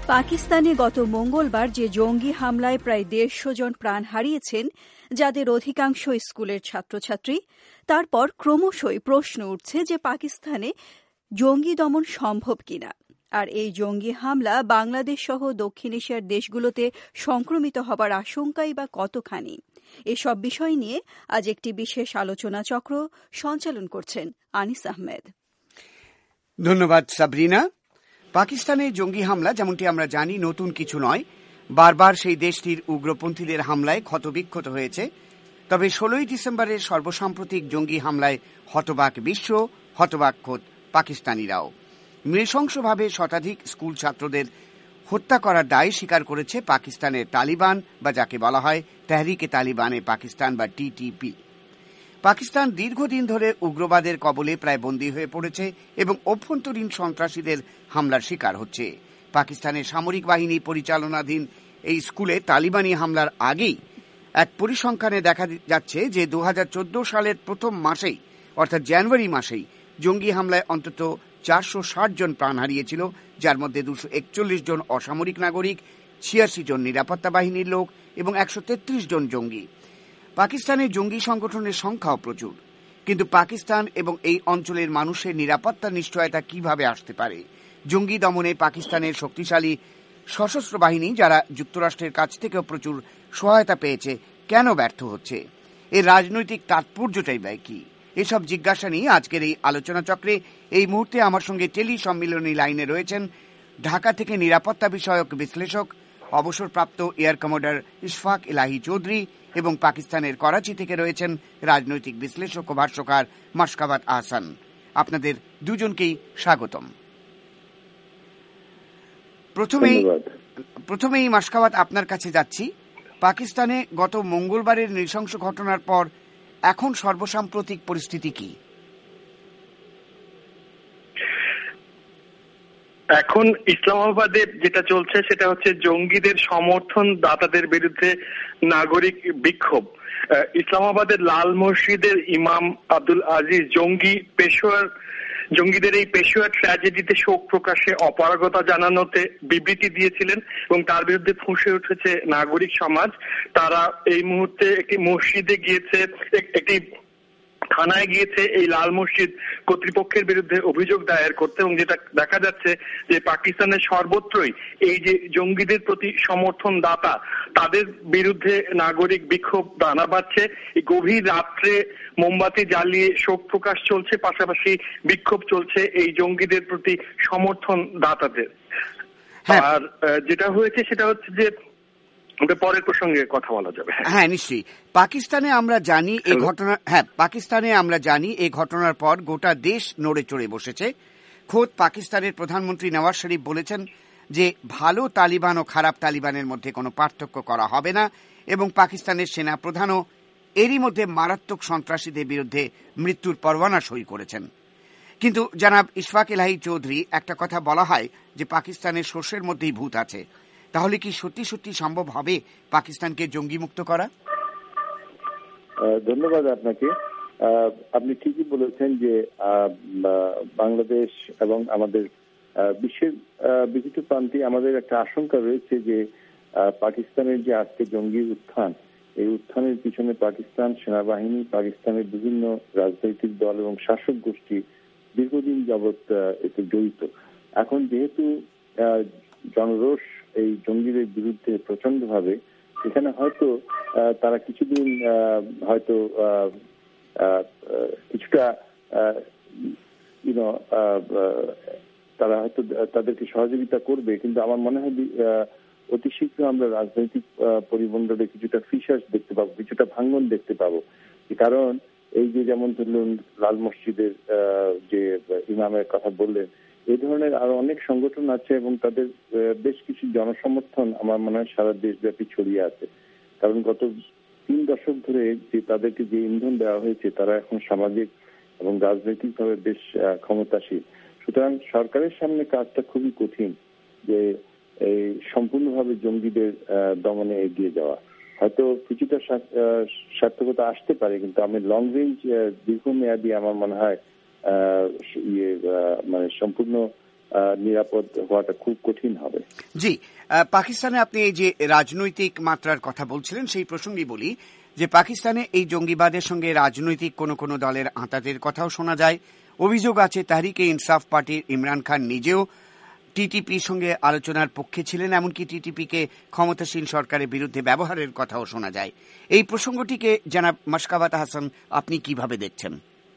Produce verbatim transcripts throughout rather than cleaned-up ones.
পাকিস্তানে গত মঙ্গলবার যে জঙ্গি হামলায় প্রায় দেড়শো জন প্রাণ হারিয়েছেন, যাদের অধিকাংশ স্কুলের ছাত্রছাত্রী, তারপর ক্রমশই প্রশ্ন উঠছে যে পাকিস্তানে জঙ্গি দমন সম্ভব কিনা, আর এই জঙ্গি হামলা বাংলাদেশ সহ দক্ষিণ এশিয়ার দেশগুলোতে সংক্রমিত হবার আশঙ্কাই বা কতখানি। এসব বিষয় নিয়ে আজ একটি বিশেষ আলোচনা চক্র সঞ্চালন করছেন আনিস আহমেদ। ধন্যবাদ সাবরিনা। পাকিস্তানে জঙ্গি হামলা, যেমনটি আমরা জানি, নতুন কিছু নয়। বারবার সেই দেশটির উগ্রপন্থীদের হামলায় ক্ষতবিক্ষত হয়েছে। তবে ষোলোই ডিসেম্বরের সর্বসাম্প্রতিক জঙ্গি হামলায় হতবাক বিশ্ব, হতবাক খোদ পাকিস্তানিরাও। নৃশংসভাবে শতাধিক স্কুল ছাত্রদের হত্যা করার দায় স্বীকার করেছে পাকিস্তানের তালিবান, বা যাকে বলা হয় তেহরিকে তালিবানে পাকিস্তান বা টিটিপি। পাকিস্তান দীর্ঘদিন ধরে উগ্রবাদের কবলে প্রায় বন্দী হয়ে পড়েছে এবং অভ্যন্তরীণ সন্ত্রাসীদের হামলার শিকার হচ্ছে। পাকিস্তানের সামরিক বাহিনী পরিচালনাধীন এই স্কুলে তালিবানি হামলার আগেই এক পরিসংখ্যানে দেখা যাচ্ছে যে দু হাজার চোদ্দ সালের প্রথম মাসেই, অর্থাৎ জানুয়ারি মাসেই, জঙ্গি হামলায় অন্তত চারশো ষাট জন প্রাণ হারিয়েছিল, যার মধ্যে দুশো একচল্লিশ জন অসামরিক নাগরিক, ছিয়াশি জন নিরাপত্তা বাহিনীর লোক এবং একশো তেত্রিশ জন জঙ্গি। পাকিস্তানে জঙ্গি সংগঠনের সংখ্যাও প্রচুর, কিন্তু পাকিস্তান এবং এই অঞ্চলের মানুষের নিরাপত্তার নিশ্চয়তা কিভাবে আসতে পারে? জঙ্গি দমনে পাকিস্তানের শক্তিশালী সশস্ত্র বাহিনী, যারা যুক্তরাষ্ট্রের কাছ থেকেও প্রচুর সহায়তা পেয়েছে, কেন ব্যর্থ হচ্ছে? এর রাজনৈতিক তাৎপর্যটাই বা কি? এসব জিজ্ঞাসা নিয়ে আজকের এই আলোচনা চক্রে এই মুহূর্তে আমার সঙ্গে টেলি সম্মিলনী লাইনে রয়েছেন ঢাকা থেকে নিরাপত্তা বিষয়ক বিশ্লেষক, অবসরপ্রাপ্ত এয়ার কমোডার ইশফাক এলাহি চৌধুরী, এবং পাকিস্তানের করাচি থেকে রয়েছেন রাজনৈতিক বিশ্লেষক ও ভাষ্যকার মাশকাবাত আহসান। আপনাদের দুজনকেই স্বাগতম। প্রথমেই প্রথমেই মাশকাবাত, আপনার কাছে যাচ্ছি। পাকিস্তানে গত মঙ্গলবারের নৃশংস ঘটনার পর এখন সর্বসাম্প্রতিক পরিস্থিতি কি? এখন ইসলামাবাদে যেটা চলছে সেটা হচ্ছে জঙ্গিদের সমর্থন দাতাদের বিরুদ্ধে নাগরিক বিক্ষোভ। ইসলামাবাদের লাল মসজিদের ইমাম আব্দুল আজিজ জঙ্গি পেশোয়ার জঙ্গিদের এই পেশোয়ার ট্র্যাজেডিতে শোক প্রকাশে অপারগতা জানানোতে বিবৃতি দিয়েছিলেন এবং তার বিরুদ্ধে ফুঁসে উঠেছে নাগরিক সমাজ। তারা এই মুহূর্তে একটি মসজিদে গিয়েছে, একটি থানায় গিয়েছে এই লাল মসজিদ কর্তৃপক্ষের বিরুদ্ধে অভিযোগ দায়ের করতে, এবং যেটা দেখা যাচ্ছে যে পাকিস্তানের সর্বত্রই এই যে জঙ্গিদের প্রতি সমর্থন দাতা তাদের বিরুদ্ধে নাগরিক বিক্ষোভ দানা বাঁধছে। এই গভীর রাত্রে মোমবাতি জ্বালিয়ে শোক প্রকাশ চলছে, পাশাপাশি বিক্ষোভ চলছে এই জঙ্গিদের প্রতি সমর্থন দাতাদের। আর যেটা হয়েছে সেটা হচ্ছে যে পরের প্রসঙ্গে কথা বলা যাবে। হ্যাঁ, নিশ্চয়ই। পাকিস্তানে আমরা জানি এই ঘটনা হ্যাঁ পাকিস্তানে আমরা জানি এই ঘটনার পর গোটা দেশ নড়ে চড়ে বসেছে। খোদ পাকিস্তানের প্রধানমন্ত্রী নওয়াজ শরীফ বলেছেন যে ভালো তালিবান ও খারাপ তালিবানের মধ্যে কোনো পার্থক্য করা হবে না, এবং পাকিস্তানের সেনা প্রধানও এরই মধ্যে মারাত্মক সন্ত্রাসীদের বিরুদ্ধে মৃত্যুর পরোয়ানা সই করেছেন। কিন্তু জনাব ইশফাক এলাহি চৌধুরী, একটা কথা বলা হয় যে পাকিস্তানের শস্যের মধ্যেই ভূত আছে। তাহলে কি সত্যি সত্যি সম্ভব হবে পাকিস্তানকে জঙ্গি মুক্ত করা? ধন্যবাদ আপনাকে। আপনি ঠিকই বলেছেন যে বাংলাদেশ এবং আমাদের বিশ্বের বিভিন্ন প্রান্তে আমাদের একটা আশঙ্কা রয়েছে যে পাকিস্তানের যে আজকে জঙ্গি উত্থান, এই উত্থানের পিছনে পাকিস্তান সেনাবাহিনী, পাকিস্তানের বিভিন্ন রাজনৈতিক দল এবং শাসক গোষ্ঠী দীর্ঘদিন যাবৎ এতে জড়িত। এখন যেহেতু জনরোষ এই জঙ্গিদের বিরুদ্ধে প্রচন্ড ভাবে, এখানে হয়তো তারা কিছুদিন হয়তো কিছুটা তারা হয়তো তাদেরকে সহযোগিতা করবে, কিন্তু আমার মনে হয় অতি শীঘ্র আমরা রাজনৈতিক পরিমণ্ডলে কিছুটা ফিসাস দেখতে পাবো, কিছুটা ভাঙ্গন দেখতে পাবো। কারণ এই যে যেমন ধরুন লাল মসজিদের যে ইমামের কথা বললেন, এই ধরনের আরো অনেক সংগঠন আছে এবং তাদের বেশ কিছু জনসমর্থন আমার মনে হয় সারা দেশব্যাপী ছড়িয়ে আছে। কারণ গত তিন দশক ধরে যে তাদেরকে যে ইন্ধন দেওয়া হয়েছে, তারা এখন সামাজিক এবং রাজনৈতিকভাবে বেশ ক্ষমতাশীল। সুতরাং সরকারের সামনে কাজটা খুবই কঠিন যে এই সম্পূর্ণভাবে জঙ্গিদের দমনে এগিয়ে যাওয়া। হয়তো কিছুটা সার্থকতা আসতে পারে, কিন্তু আমি লং রেঞ্জ দীর্ঘমেয়াদী আমার মনে হয় ইয়ে মানে সম্পূর্ণ নিরাপদ হওয়াটা খুব কঠিন হবে। জি, পাকিস্তানে আপনি এই যে রাজনৈতিক মাত্রার কথা বলছিলেন সেই প্রসঙ্গে বলি যে পাকিস্তানে এই জঙ্গিবাদের সঙ্গে রাজনৈতিক কোনো কোনো দলের আঁতাতের কথাও শোনা যায়। অভিযোগ আছে তাহরিকে ইনসাফ পার্টির ইমরান খান নিজেও টিটিপির সঙ্গে আলোচনার পক্ষে ছিলেন, এমনকি টিটিপিকে ক্ষমতাসীন সরকারের বিরুদ্ধে ব্যবহারের কথাও শোনা যায়। এই প্রসঙ্গটিকে জনাব মাশকাবাত হাসান আপনি কিভাবে দেখছেন?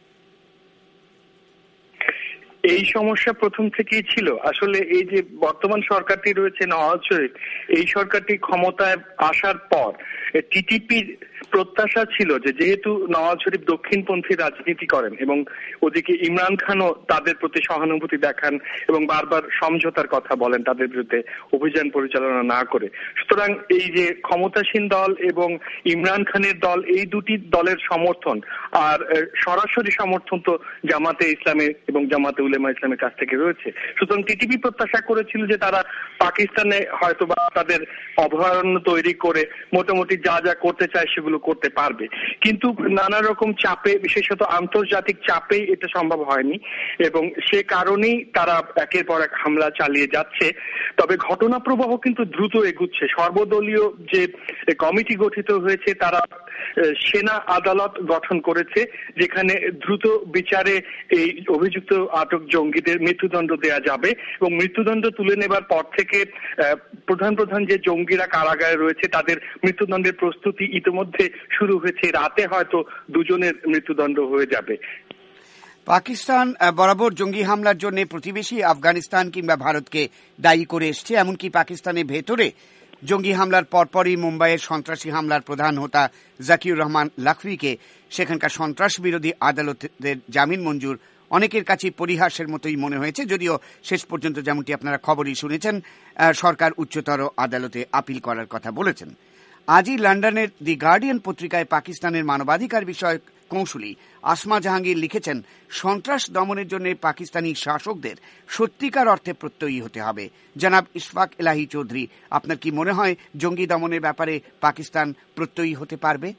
এই সমস্যা প্রথম থেকেই ছিল। আসলে এই যে বর্তমান সরকারটি রয়েছে নওয়াজ শরীফ, এই সরকারটি ক্ষমতায় আসার পর টিটিপির প্রত্যাশা ছিল যে যেহেতু নওয়াজ শরীফ দক্ষিণপন্থী রাজনীতি করেন এবং ওদিকে ইমরান খানও তাদের প্রতি সহানুভূতি দেখান এবং বারবার সমঝোতার কথা বলেন তাদের বিরুদ্ধে অভিযান পরিচালনা না করে, সুতরাং এই যে ক্ষমতাসীন দল এবং ইমরান খানের দল, এই দুটি দলের সমর্থন আর সরাসরি সমর্থন তো জামাতে ইসলামে এবং জামাতে উলেমা ইসলামের কাছ থেকে রয়েছে। সুতরাং টিটিপি প্রত্যাশা করেছিল যে তারা পাকিস্তানে হয়তো বা তাদের অভয়ারণ্য তৈরি করে মোটামুটি যা যা করতে চায় সেগুলো করতে পারবে, কিন্তু নানা রকম চাপে, বিশেষত আন্তর্জাতিক চাপেই এটা সম্ভব হয়নি এবং সে কারণেই তারা একের পর এক হামলা চালিয়ে যাচ্ছে। তবে ঘটনা প্রবাহ কিন্তু দ্রুত এগুচ্ছে। সর্বদলীয় যে কমিটি গঠিত হয়েছে তারা সেনা আদালত গঠন করেছে যেখানে দ্রুত বিচারে এই অভিযুক্ত আটক জঙ্গিদের মৃত্যুদণ্ড দেয়া যাবে এবং মৃত্যুদণ্ড তুলে নেবার পর থেকে প্রধান প্রধান যে জঙ্গিরা কারাগারে রয়েছে তাদের মৃত্যুদণ্ডের প্রস্তুতি ইতিমধ্যে শুরু হয়েছে। রাতে হয়তো দুজনের মৃত্যুদণ্ড হয়ে যাবে। পাকিস্তান বরাবর জঙ্গি হামলার জন্য প্রতিবেশী আফগানিস্তান কিংবা ভারতকে দায়ী করে এসছে, এমনকি পাকিস্তানের ভেতরে জঙ্গি হামলার পরপরই মুম্বাইয়ের সন্ত্রাসী হামলার প্রধান হোতা জাকিউর রহমান লাখভিকে সেখানকার সন্ত্রাস বিরোধী আদালতের জামিন মঞ্জুর অনেকের কাছে পরিহাসের মতোই মনে হয়েছে, যদিও শেষ পর্যন্ত যেমনটি আপনারা খবরই শুনেছেন সরকার উচ্চতর আদালতে আপিল করার কথা বলেছেন। আজই লন্ডনের দি গার্ডিয়ান পত্রিকায় পাকিস্তানের মানবাধিকার বিষয়ক কৌঁসুলি আসমা জাহাঙ্গীর লিখেছেন, সন্ত্রাস দমনের জন্য পাকিস্তানি শাসকদের সত্যিকার অর্থে প্রত্যয়ী হতে হবে। জনাব ইশফাক এলাহি চৌধুরী, আপনার কি মনে হয় জঙ্গি দমনের ব্যাপারে পাকিস্তান প্রত্যয়ী হতে পারবে?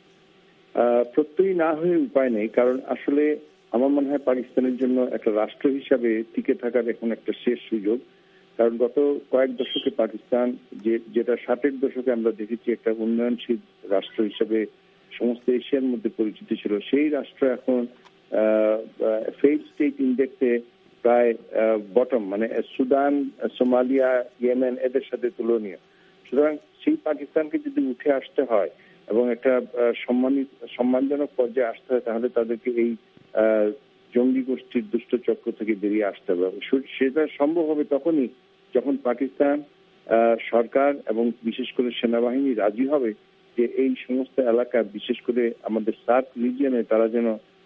প্রত্যয়ী না হয়ে উপায় নেই, কারণ আসলে আমার মনে হয় পাকিস্তানের জন্য একটা রাষ্ট্র হিসাবে টিকে থাকার এখন একটা শেষ সুযোগ। কারণ গত কয়েক দশকে পাকিস্তান যে যেটা ষাটের দশকে আমরা দেখেছি একটা উন্নয়নশীল রাষ্ট্র হিসাবে সমস্ত এশিয়ার মধ্যে পরিচিত ছিল, সেই রাষ্ট্র এখন ফেইড স্টেট ইন্ডেক্সে প্রায় বটম, মানে সুদান, সোমালিয়া, ইয়েমেন এদের সাথে তুলনীয়। সুতরাং সেই পাকিস্তানকে যদি উঠে আসতে হয় এবং একটা সম্মানিত সম্মানজনক পর্যায়ে আসতে হয় তাহলে তাদেরকে এই জঙ্গি গোষ্ঠীর দুষ্ট চক্র থেকে বেরিয়ে আসতে হবে। সেটা সম্ভব হবে তখনই যখন পাকিস্তান সরকার এবং বিশেষ করে সেনাবাহিনী রাজি হবে যে এই সমস্ত এলাকা, বিশেষ করে আমাদের সার্ক রিজিয়নে তারা যেন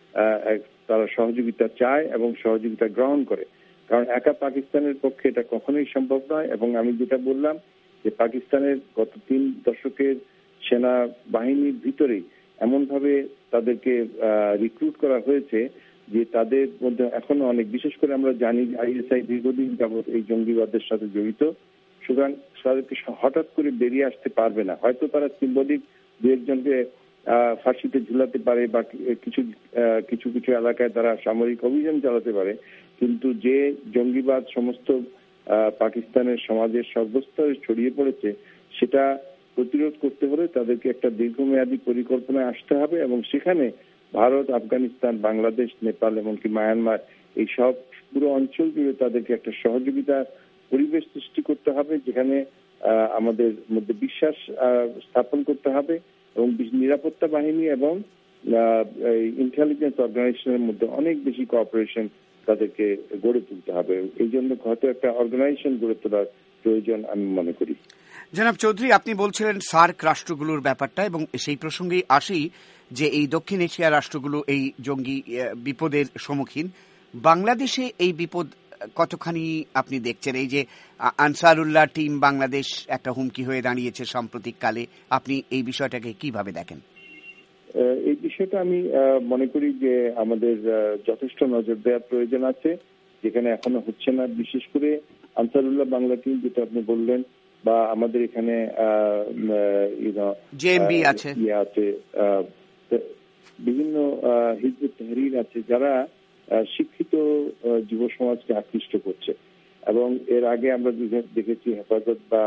তারা সহযোগিতা চায় এবং সহযোগিতা গ্রহণ করে। কারণ একা পাকিস্তানের পক্ষে এটা কখনোই সম্ভব নয়। এবং আমি যেটা বললাম যে পাকিস্তানের গত তিন দশকের সেনা বাহিনীর ভিতরেই এমনভাবে তাদেরকে রিক্রুট করা হয়েছে যে তাদের মধ্যে এখনো অনেক, বিশেষ করে আমরা জানি আইএসআই দীর্ঘদিন যাবৎ এই জঙ্গিবাদের সাথে জড়িত। সুতরাং তাদেরকে হঠাৎ করে বেরিয়ে আসতে পারবে না। হয়তো তারা সিম্বলিক দু একজনকে ফাঁসিতে ঝুলাতে পারে বা কিছু কিছু কিছু এলাকায় তারা সামরিক অভিযান চালাতে পারে, কিন্তু যে জঙ্গিবাদ সমস্ত পাকিস্তানের সমাজের সর্বস্তরে ছড়িয়ে পড়েছে সেটা প্রতিরোধ করতে হলে তাদেরকে একটা দীর্ঘমেয়াদী পরিকল্পনায় আসতে হবে এবং সেখানে ভারত, আফগানিস্তান, বাংলাদেশ, নেপাল এমনকি মায়ানমার এই সব পুরো অঞ্চল জুড়ে তাদেরকে একটা সহযোগিতা পরিবেশ সৃষ্টি করতে হবে, যেখানে আমাদের মধ্যে বিশ্বাস স্থাপন করতে হবে এবং নিরাপত্তা বাহিনী এবং ইন্টেলিজেন্স অর্গানাইজেশনের মধ্যে অনেক বেশি কোঅপারেশন তাদেরকে গড়ে তুলতে হবে। এই জন্য হয়তো একটা অর্গানাইজেশন গড়ে তোলার প্রয়োজন আমি মনে করি। জনাব চৌধুরী, আপনি বলছিলেন সার্ক রাষ্ট্রগুলোর ব্যাপারটা এবং সেই প্রসঙ্গেই আসি যে এই দক্ষিণ এশিয়ার রাষ্ট্রগুলো এই জঙ্গি বিপদের সম্মুখীন। বাংলাদেশে এই বিপদ কতখানি আপনি দেখছেন? এই যে আনসারুল্লাহ টিম বাংলাদেশ একটা হুমকি হয়ে দাঁড়িয়েছে সাম্প্রতিককালে, আপনি এই বিষয়টাকে কিভাবে দেখেন? এই বিষয়টা আমি মনে করি যে আমাদের যথেষ্ট নজর দেওয়ার প্রয়োজন আছে, যেখানে এখনো হচ্ছে না। বিশেষ করে আনসারুল্লাহ বাংলা টিম যেটা আপনি বললেন, বা আমাদের এখানে জেএমবি আছে, বিভিন্ন হিজবুত তাহরীর আছে, যারা শিক্ষিত যুব সমাজকে আকৃষ্ট করছে। এবং এর আগে আমরা দেখেছি হেফাজত বা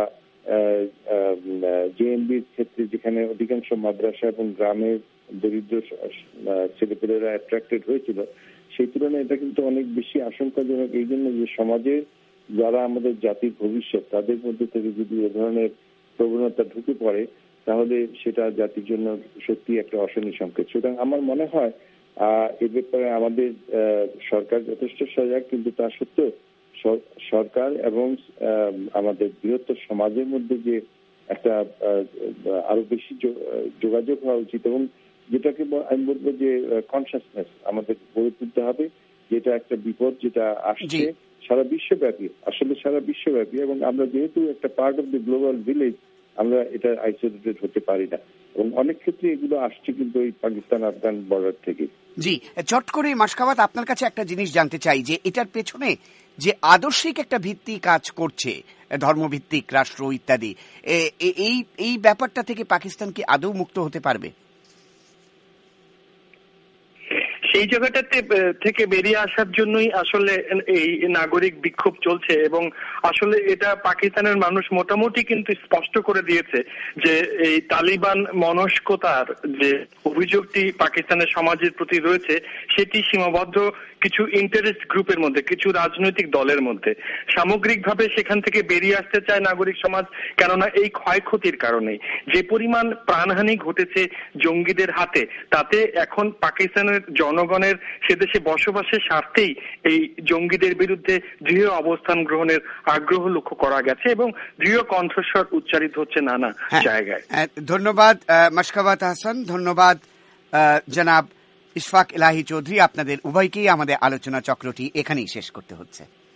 জেএমবির ক্ষেত্রে যেখানে অধিকাংশ মাদ্রাসা এবং গ্রামের দরিদ্র ছেলেপেলেরা অ্যাট্রাক্টেড হয়েছিল, সেই তুলনায় এটা কিন্তু অনেক বেশি আশঙ্কাজনক। এই জন্য যে সমাজের যারা আমাদের জাতির ভবিষ্যৎ, তাদের মধ্যে থেকে যদি এ ধরনের প্রবণতা ঢুকে পড়ে তাহলে সেটা জাতির জন্য সত্যি একটা অশনি সংকেত। সুতরাং আমার মনে হয় এ ব্যাপারে আমাদের সরকার যথেষ্ট সজাগ, কিন্তু তা সত্ত্বেও সরকার এবং আমাদের বৃহত্তর সমাজের মধ্যে যে একটা আরো বেশি যোগাযোগ হওয়া উচিত, এবং যেটাকে আমি বলবো যে কনসাসনেস আমাদের গড়ে তুলতে হবে, যেটা একটা বিপদ যেটা আসছে সারা বিশ্বব্যাপী, আসলে সারা বিশ্বব্যাপী, এবং আমরা যেহেতু একটা part of the global village, আমরা এটা আইসোলেটেড হতে পারি না, এবং অনেক ক্ষেত্রে এগুলো আসছে কিন্তু এই পাকিস্তান আফগান বর্ডার থেকে। জি, চট করে মাসকাওয়াত আপনার কাছে একটা জিনিস জানতে চাই যে এটার পেছনে যে আদর্শিক একটা ভিত্তি কাজ করছে, ধর্মভিত্তিক রাষ্ট্র ইত্যাদি, এই এই ব্যাপারটা থেকে পাকিস্তান কি আদৌ মুক্ত হতে পারবে? সেই জায়গাটাতে থেকে বেরিয়ে আসার জন্যই আসলে এই নাগরিক বিক্ষোভ চলছে, এবং আসলে এটা পাকিস্তানের মানুষ মোটামুটি কিন্তু স্পষ্ট করে দিয়েছে যে এই তালিবান মনস্কতার যে অভিযোগটি পাকিস্তানের সমাজের প্রতি রয়েছে সেটি সীমাবদ্ধ কিছু ইন্টারেস্ট গ্রুপের মধ্যে, কিছু রাজনৈতিক দলের মধ্যে। সামগ্রিকভাবে সেখান থেকে বেরিয়ে আসতে চায় নাগরিক সমাজ, কেননা এই ক্ষয়ক্ষতির কারণে যে পরিমাণ প্রাণহানি ঘটেছে জঙ্গিদের হাতে, তাতে এখন পাকিস্তানের জনগণের সে দেশে বসবাসের স্বার্থেই এই জঙ্গিদের বিরুদ্ধে দৃঢ় অবস্থান গ্রহণের আগ্রহ লক্ষ্য করা গেছে, এবং দৃঢ় কণ্ঠস্বর উচ্চারিত হচ্ছে নানা জায়গায়। ধন্যবাদ মাসকাওয়াত হাসান, ধন্যবাদ জনাব ইশফাক এলাহি চৌধুরী, আপনাদের উভয়কেই আমাদের আলোচনা চক্রটি এখানেই শেষ করতে হচ্ছে।